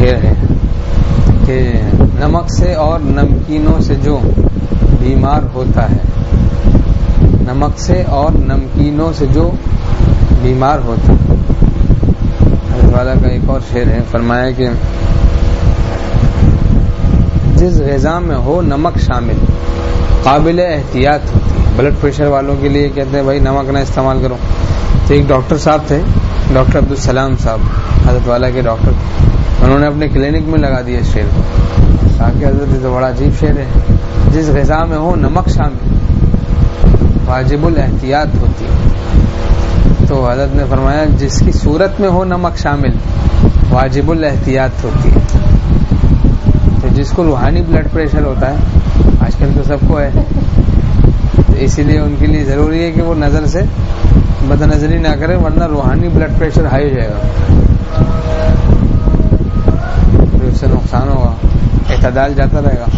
شعر ہے کہ نمک سے اور نمکینوں سے جو بیمار ہوتا ہے، نمک سے اور نمکینوں سے جو بیمار ہوتا ہے. حضرت والا کا ایک اور شعر ہے، فرمایا کہ جس غذا میں ہو نمک شامل قابل احتیاط ہوتی ہے. بلڈ پریشر والوں کے لیے کہتے ہیں بھائی نمک نہ استعمال کرو. تو ایک ڈاکٹر صاحب تھے، ڈاکٹر عبدالسلام صاحب، حضرت والا کے ڈاکٹر تھے. انہوں نے اپنے کلینک میں لگا دیا شعر کو. کہا کہ حضرت یہ تو بڑا عجیب شعر ہے، جس غذا میں ہو نمک شامل واجب الاحتیاط ہوتی ہے. تو حضرت نے فرمایا جس کی صورت میں ہو نمک شامل واجب الاحتیاط ہوتی ہے. تو جس کو روحانی بلڈ پریشر ہوتا ہے، آج کل تو سب کو ہے، تو اسی لیے ان کے لیے ضروری ہے کہ وہ نظر سے بد نظری نہ کرے، ورنہ روحانی بلڈ پریشر ہائی ہو جائے گا، پھر اس سے نقصان ہوگا، اعتدال جاتا رہے گا.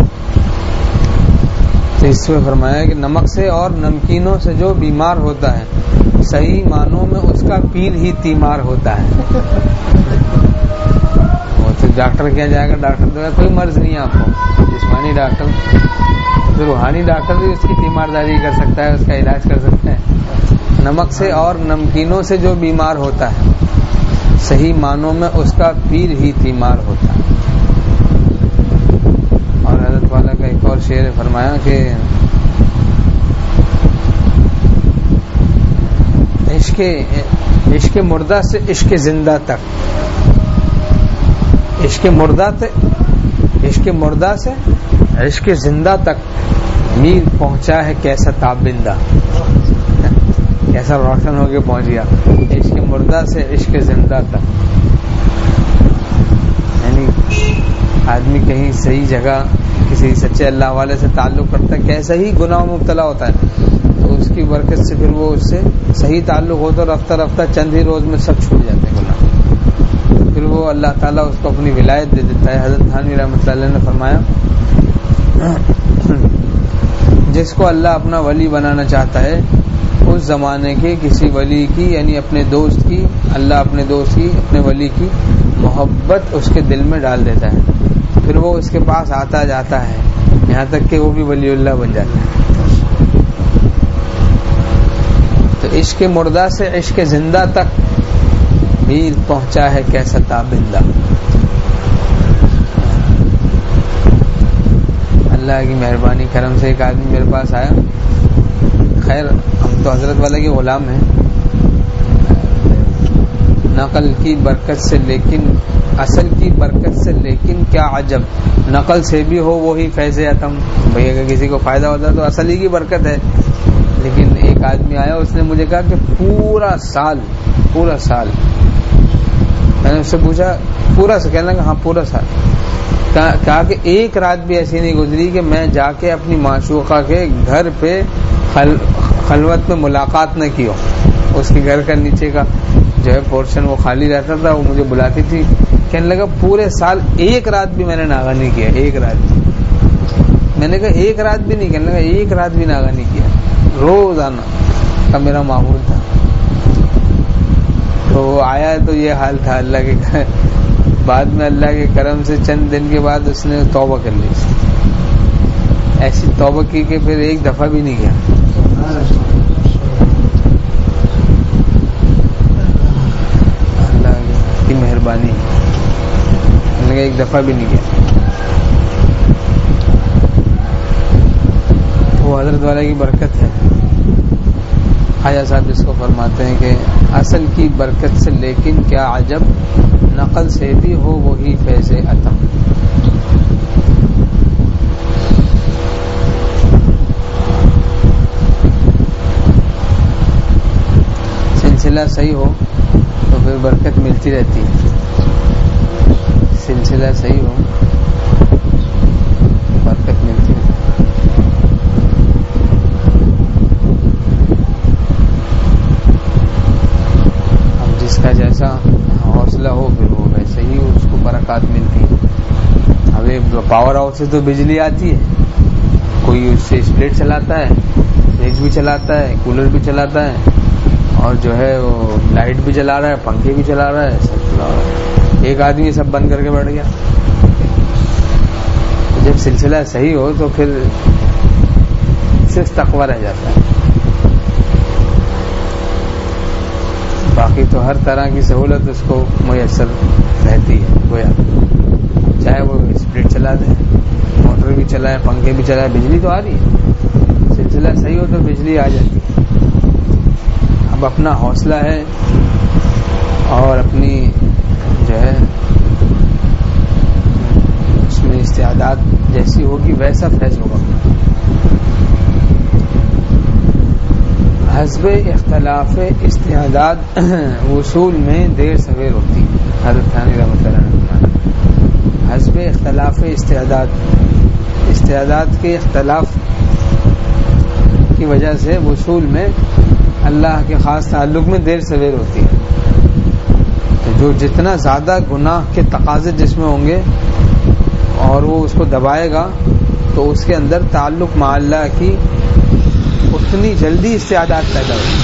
تو اس میں فرمایا کہ نمک سے اور نمکینوں سے جو بیمار ہوتا ہے، صحیح معنوں میں اس کا پیر ہی تیمار ہوتا ہے. وہ تو ڈاکٹر کیا جائے گا، ڈاکٹر تو کوئی مرض نہیں ہے آپ کو، جسمانی ڈاکٹر، تو روحانی ڈاکٹر بھی اس کی تیمارداری کر سکتا ہے، اس کا علاج کر سکتا ہے. نمک سے اور نمکینوں سے جو بیمار ہوتا ہے، صحیح معنوں میں اس کا پیر ہی تیمار ہوتا ہے. اور حضرت والا کا ایک اور شعر فرمایا کہ عشق مردہ سے عشق زندہ تک، عشق مردہ سے عشق زندہ تک میر پہنچا ہے کیسا تابندہ، کیسا روشن ہو کے پہنچ گیا. عشق مردہ سے عشق زندہ تک، یعنی آدمی کہیں صحیح جگہ کسی سچے اللہ والے سے تعلق کرتا ہے، کیسا ہی گناہ مبتلا ہوتا ہے، تو اس کی برکت سے پھر وہ اس سے صحیح تعلق ہوتا ہے، رفتہ رفتہ چند ہی روز میں سب چھوٹ جاتے ہیں گناہ. تو پھر وہ اللہ تعالیٰ اس کو اپنی ولایت دے دیتا ہے. حضرت تھانوی رحمۃ اللہ علیہ نے فرمایا جس کو اللہ اپنا ولی بنانا چاہتا ہے، اس زمانے کے کسی ولی کی، یعنی اپنے دوست کی، اللہ اپنے دوست کی، اپنے ولی کی محبت اس کے دل میں ڈال دیتا ہے. پھر وہ اس کے پاس آتا جاتا ہے یہاں تک کہ وہ بھی ولی اللہ بن جاتا ہے. تو عشق مردہ سے عشق زندہ تک میر پہنچا ہے کیسا تابندہ. اللہ کی مہربانی کرم سے ایک آدمی میرے پاس آیا. خیر ہم تو حضرت والا کے غلام ہیں، نقل کی برکت سے لیکن اصل کی برکت سے، لیکن کیا عجب نقل سے بھی ہو وہی فیض اتم. بھئی اگر کسی کو فائدہ ہوتا ہے تو اصل ہی کی برکت ہے. لیکن ایک آدمی آیا، اس نے مجھے کہا کہ پورا سال میں نے اس سے پوچھا پورا سال، کہنے لگا ہاں پورا سال. کہا کہ ایک رات بھی ایسی نہیں گزری کہ میں جا کے اپنی معشوقہ کے گھر پہ خلوت میں ملاقات نہ کی ہو. اس کے گھر کا نیچے کا جو ہے پورشن وہ خالی رہتا تھا، وہ مجھے بلاتی تھی. کہنے لگا پورے سال ایک رات بھی میں نے ناغہ نہیں کیا، ایک رات بھی. میں نے کہا ایک رات بھی نہیں، کہنے لگا ایک رات بھی ناغہ نہیں کیا، روزانہ کا میرا معمول تھا. تو وہ آیا تو یہ حال تھا. اللہ کے بعد میں اللہ کے کرم سے چند دن کے بعد اس نے توبہ کر لی. ایسی توبہ کی کہ پھر ایک دفعہ بھی نہیں گیا. اللہ کی مہربانی، ایک دفعہ بھی نہیں گیا. وہ حضرت والا کی برکت ہے. خواجہ صاحب اس کو فرماتے ہیں کہ اصل کی برکت سے لیکن کیا عجب نقل سے بھی ہو وہی فیض عتم. سلسلہ صحیح ہو تو پھر برکت ملتی رہتی ہے. سلسلہ صحیح ہو برکت ملتی ہے. اب جس کا جیسا حوصلہ ہو پھر وہ ویسے ہی اس کو برکات ملتی ہے. اب پاور ہاؤس سے تو بجلی آتی ہے، کوئی اس سے اسپلٹ چلاتا ہے، فریج بھی چلاتا ہے، کولر بھی چلاتا ہے، اور جو ہے وہ لائٹ بھی چلا رہا ہے، پنکھے بھی چلا رہا ہے، سب چلا رہا ہے. ایک آدمی سب بند کر کے بیٹھ گیا. جب سلسلہ صحیح ہو تو پھر صرف تقوی رہ جاتا ہے. باقی تو ہر طرح کی سہولت اس کو میسر رہتی ہے. گویا چاہے وہ اسپرٹ چلا دے, موٹر بھی چلائے, پنکھے بھی چلائے, بجلی تو آ رہی ہے. سلسلہ صحیح ہو تو بجلی آ جاتی ہے. اب اپنا حوصلہ ہے اور اپنی جو ہے اس میں استعداد جیسی ہوگی ویسا فیض ہوگا. حسب اختلاف استعداد وصول میں دیر سویر ہوتی ہے. حضرت تھانوی رحمۃ اللہ علیہ حسب اختلاف استعداد کے اختلاف کی وجہ سے وصول میں اللہ کے خاص تعلق میں دیر سویر ہوتی ہے. تو جو جتنا زیادہ گناہ کے تقاضے جس میں ہوں گے اور وہ اس کو دبائے گا تو اس کے اندر تعلق مع اللہ کی اتنی جلدی استعداد پیدا ہوگی.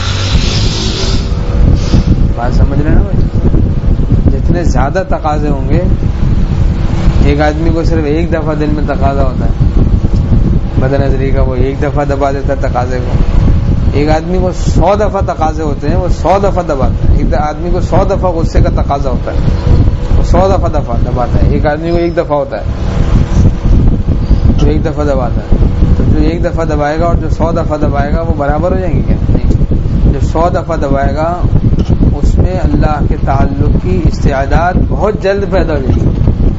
بات سمجھ رہے ہیں نا بھائی؟ جتنے زیادہ تقاضے ہوں گے, ایک آدمی کو صرف ایک دفعہ دل میں تقاضا ہوتا ہے بد نظری کا, وہ ایک دفعہ دبا دیتا ہے تقاضے کو. ایک آدمی کو 100 دفعہ تقاضے ہوتے ہیں, وہ 100 دفعہ دباتا ہے. ایک آدمی کو 100 دفعہ غصے کا تقاضا ہوتا ہے, وہ 100 دفعہ دباتا ہے. ایک آدمی کو ایک دفعہ ہوتا ہے تو ایک دفعہ دباتا ہے. تو جو ایک دفعہ دبائے گا اور جو 100 دفعہ دبائے گا وہ برابر ہو جائیں گے کیا؟ نہیں. جو 100 دفعہ دبائے گا اس میں اللہ کے تعلق کی استعداد بہت جلد پیدا ہو جائے گی.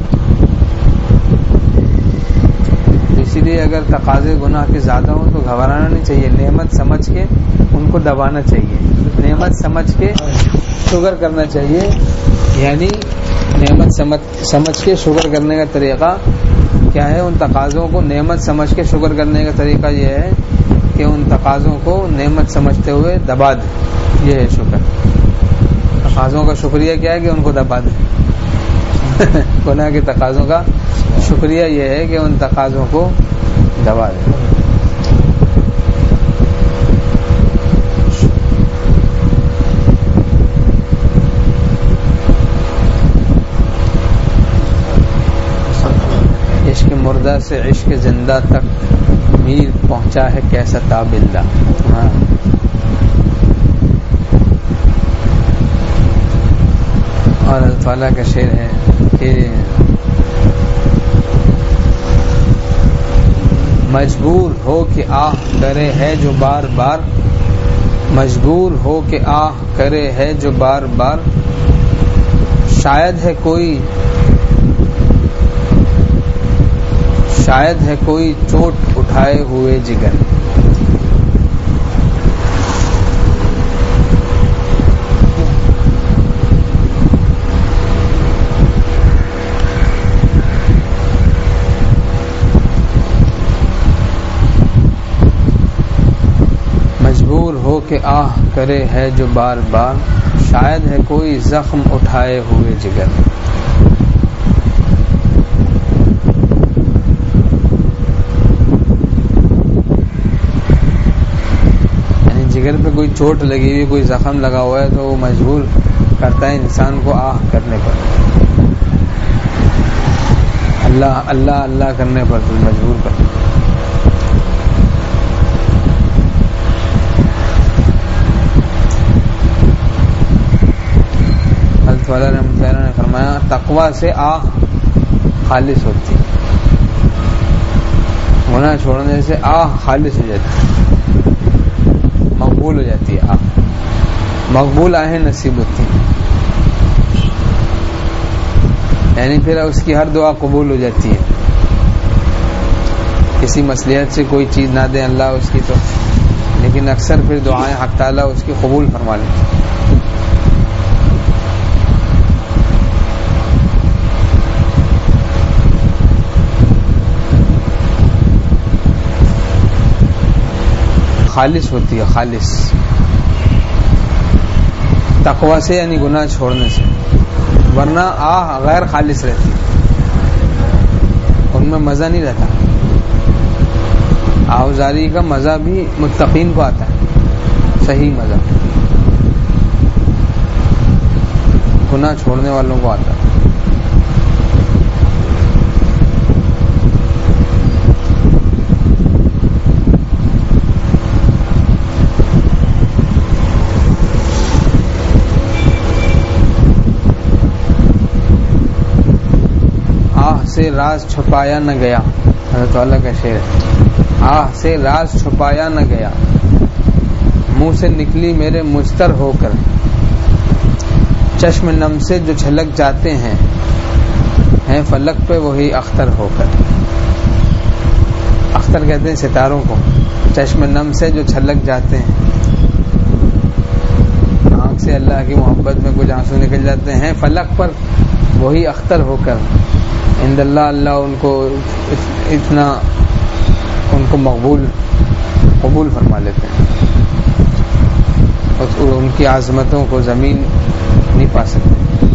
اسی لیے اگر تقاضے گناہ کے زیادہ ہوں تو گھبرانا نہیں چاہیے, نعمت سمجھ کے ان کو دبانا چاہیے. نعمت سمجھ کے شکر کرنا چاہیے. یعنی نعمت سمجھ کے شکر کرنے کا طریقہ کیا ہے؟ ان تقاضوں کو نعمت سمجھ کے شکر کرنے کا طریقہ یہ ہے کہ ان تقاضوں کو نعمت سمجھتے ہوئے دبا دے. یہ ہے شکر. تقاضوں کا شکریہ کیا ہے؟ کہ ان کو دبا دے. گناہ کے تقاضوں کا شکریہ یہ ہے کہ ان تقاضوں کو دبا دے. عشق مردہ سے عشق زندہ تک میر پہنچا ہے کیسا تابندہ. ہاں اور اللہ تعالیٰ کا شعر ہے کہ مجبور ہو کہ آہ کرے ہے جو بار بار, مجبور ہو کہ آہ کرے ہے جو بار بار, شاید ہے کوئی چوٹ اٹھائے ہوئے جگر. مجبور ہو کہ آہ کرے ہے جو بار بار, شاید ہے کوئی زخم اٹھائے ہوئے جگر. یعنی جگر پہ کوئی چوٹ لگی ہوئی, کوئی زخم لگا ہوا ہے تو وہ مجبور کرتا ہے انسان کو آہ کرنے پر, اللہ اللہ اللہ کرنے پر تو مجبور کرتا ہے. والا رحمۃ اللہ نے فرمایا تقوی سے آہ خالص ہوتی, گناہ چھوڑنے سے آہ خالص ہو جاتی, مقبول ہو جاتی ہے. آہ مقبول آہیں نصیب ہوتی, یعنی پھر اس کی ہر دعا قبول ہو جاتی ہے. کسی مصلحت سے کوئی چیز نہ دے اللہ اس کی تو, لیکن اکثر پھر دعائیں حق تعالیٰ اس کی قبول فرما لیتے. خالص ہوتی ہے, خالص تقوی سے یعنی گناہ چھوڑنے سے, ورنہ آہ غیر خالص رہتی, ان میں مزہ نہیں رہتا. آہوزاری کا مزہ بھی متقین کو آتا ہے, صحیح مزہ. گناہ چھوڑنے والوں کو آتا ہے. سے راز چھپایا نہ گیا. حضرت والا کا شعر ہے. آہ سے راز چھپایا نہ گیا, منہ سے نکلی میرے مستر ہو کر, چشم نم سے جو چھلک جاتے ہیں فلک پہ وہی اختر ہو کر. اختر کہتے ہیں ستاروں کو. چشم نم سے جو چھلک جاتے ہیں, آنکھ سے اللہ کی محبت میں کچھ آنسو نکل جاتے ہیں, فلک پر وہی اختر ہو کر. عند اللہ, اللہ ان کو اتنا ان کو قبول فرما لیتے ہیں, اور ان کی عظمتوں کو زمین نہیں پا سکتے.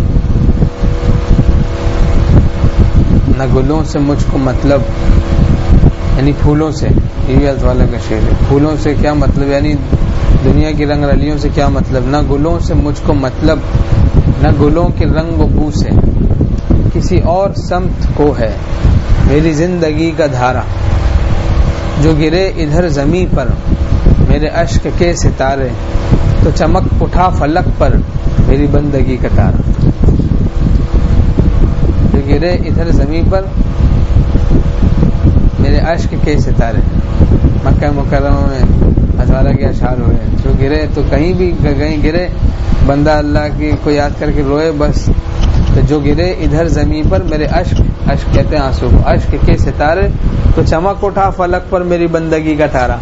نہ گلوں سے مجھ کو مطلب, یعنی پھولوں سے, یہ بھی اللہ والا کا شعر ہے. پھولوں سے کیا مطلب, یعنی دنیا کی رنگ رلیوں سے کیا مطلب. نہ گلوں سے مجھ کو مطلب, نہ گلوں کے رنگ و بو سے, کسی اور سمت کو ہے میری زندگی کا دھارا. جو گرے ادھر زمیں پر میرے اشک کے ستارے, تو چمک اٹھا فلک پر میری بندگی کا تارا. جو گرے ادھر زمیں پر میرے اشک کے ستارے. مکہ مکرمہ میں ہزارہ کے اشعار ہوئے, جو گرے تو کہیں بھی کہیں گرے, بندہ اللہ کی کو یاد کر کے روئے بس. تو جو گرے ادھر زمین پر میرے اشک کہتے ہیں آنسو کو, اشک کے ستارے, تو چمک اٹھا فلک پر میری بندگی کا تارا.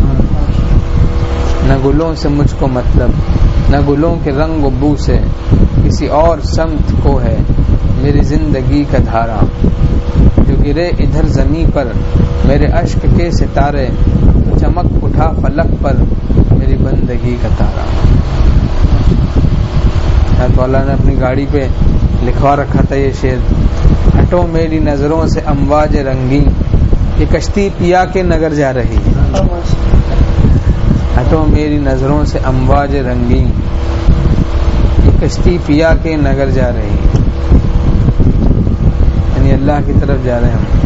نہ گلوں سے مجھ کو مطلب, نہ گلوں کے رنگ و بو سے, کسی اور سمت کو ہے میری زندگی کا دھارا. جو گرے ادھر زمین پر میرے اشک کے ستارے, تو چمک اٹھا فلک پر میری بندگی کا تارا. حضرت والا نے اپنی گاڑی پہ لکھوا رکھا تھا یہ شعر. ہٹو میری نظروں سے امواج رنگین, یہ کشتی پیا کے نگر جا رہی. ہٹو میری نظروں سے امواج رنگین, یہ کشتی پیا کے نگر جا رہی. یعنی اللہ کی طرف جا رہے ہیں ہم.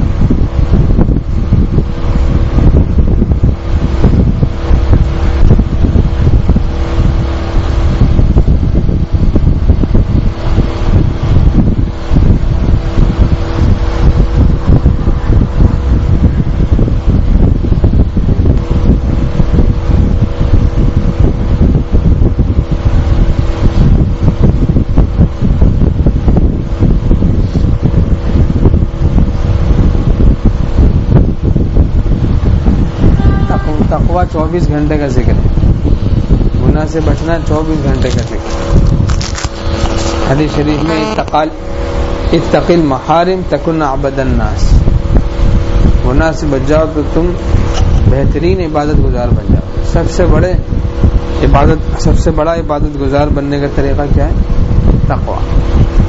تقویٰ 24 گھنٹے کا ذکر ہے, گناہ سے بچنا 24 گھنٹے کا ذکر. حدیث شریف میں اتق المحارم تکن عبد الناس, گناہ سے بچ جاؤ تو تم بہترین عبادت گزار بن جاؤ. سب سے بڑا عبادت گزار بننے کا طریقہ کیا ہے؟ تقویٰ.